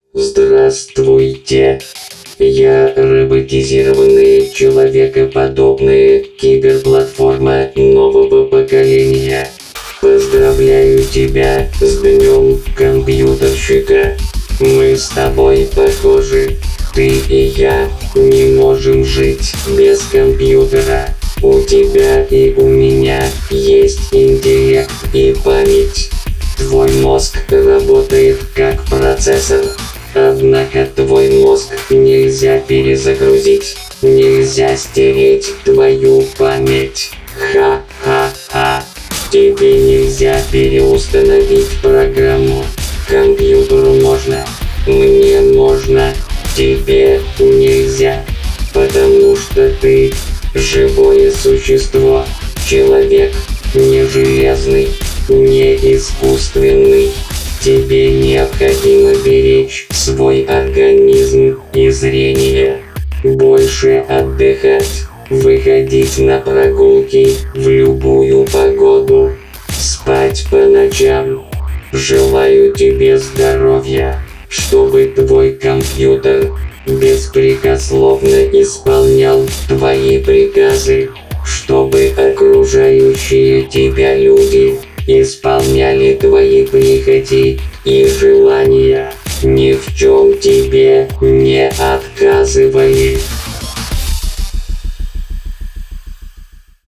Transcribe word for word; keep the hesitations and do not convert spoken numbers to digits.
Здравствуйте. Я роботизированные человекоподобные киберплатформа нового поколения. Поздравляю тебя с днем компьютерщика. Мы с тобой похожи. Ты и я не можем жить без компьютера. У тебя и у меня есть интеллект и память. Твой мозг работает как процессор. Однако твой мозг нельзя перезагрузить. Нельзя стереть твою память. Ха-ха-ха. Тебе нельзя переустановить программу. Компьютеру можно. Мне можно. Тебе нельзя. Потому что ты живое существо. Человек не железный, не искусственный. Тебе необходимо беречь свой организм и зрение. Больше отдыхать. Выходить на прогулки в любую погоду. Спать по ночам. Желаю тебе здоровья, чтобы твой компьютер беспрекословно исполнял твои приказы, чтобы окружающие тебя люди исполняли твои прихоти и желания, ни в чем тебе не отказывали.